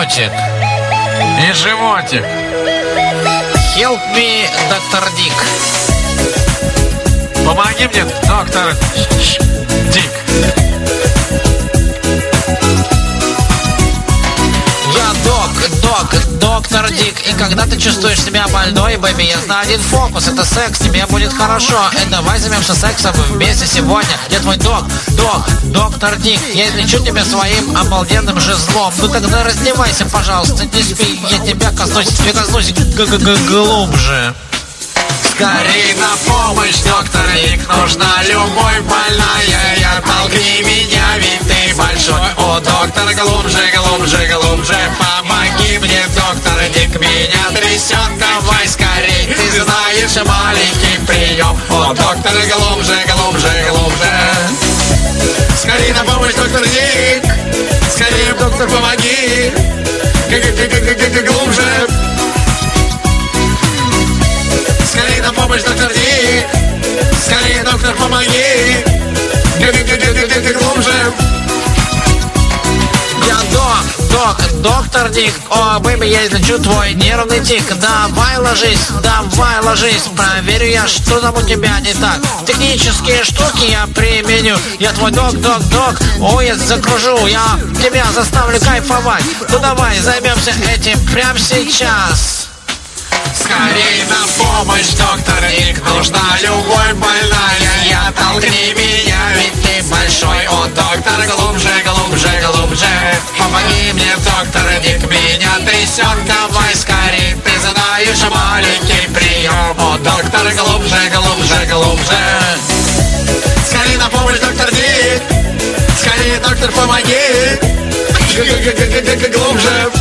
животик. И животик. Help me, доктор Дик. Помоги мне, доктор Дик. Я доктор Дик. И когда ты чувствуешь себя больной, бэби, я знаю один фокус. Это секс, тебе будет хорошо. Давай займемся сексом вместе сегодня. Я твой доктор Дик. Я излечу тебя своим обалденным жезлом. Ну тогда раздевайся, пожалуйста, не спи. Я тебя коснусь глубже. Скорей на помощь, доктор Дик. Нужна любовь больная. Толкни меня, ведь ты большой. О, доктор, глубже, глубже, глубже. Помоги мне, доктор Дик. Меня трясет, давай скорей. Ты знаешь, маленький прием. О, доктор, глубже, глубже, глубже. Скорей на помощь, доктор Дик. Скорее, доктор, помоги. Глубже. Скорее на помощь, доктор Дик. Скорее, доктор, помоги. Глубже. Я доктор Дик. О, бэби, я излечу твой нервный тик. Давай ложись. Проверю я, что там у тебя не так. Технические штуки я применю. Я твой док. Ой, я закружу. Я тебя заставлю кайфовать. Ну давай, займемся этим прямо сейчас. Скорей на помощь, доктор Дик. Нужна любовь больная. Толкни меня, ведь ты большой. О, доктор, глубже, глубже, глубже. Помоги мне, доктор Дик. Меня трясет, давай скорей. Ты знаешь, маленький прием. О, доктор, глубже, глубже, глубже. Скорей на помощь, доктор Дик. Скорее, доктор, помоги. Глубже.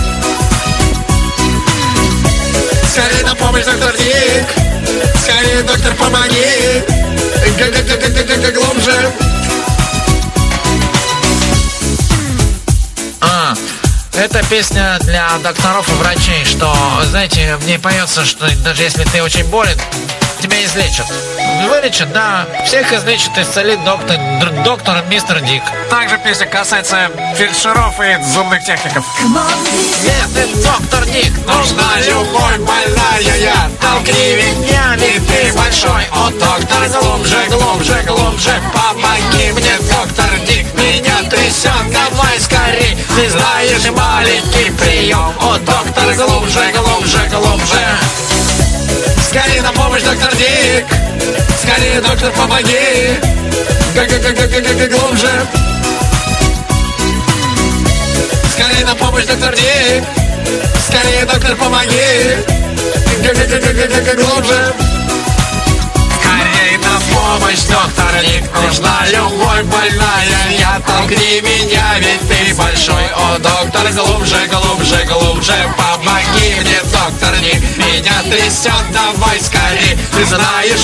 Скорее на помощь, доктор Дик. Скорее, доктор, помоги. Глубже. Это песня для докторов и врачей, что, знаете, в ней поется, что даже если ты очень болен, тебя излечат. Вылечат, да. Всех излечит и исцелит доктор мистер Дик. Также песня касается фельдшеров и зубных техников. Нет, доктор Дик. Нужна любовь больная. Толкни меня, ведь ты большой. О, доктор, глубже, глубже, глубже. Помоги мне, доктор Дик. Меня трясет, давай скорей. Ты знаешь, маленький прием. О, доктор, глубже, глубже, глубже. Скорее на помощь, доктор Дик. Скорее, доктор, помоги. Глубже. Скорее на помощь, доктор Дик. Скорее, доктор, помоги. Глубже. Скорее на помощь, доктор Дик. Нужна любовь больная. Толкни меня, ведь ты большой. О, доктор, глубже, глубже, глубже. Помоги мне, доктор Дик. Меня трясет, давай скорей. Ты знаешь,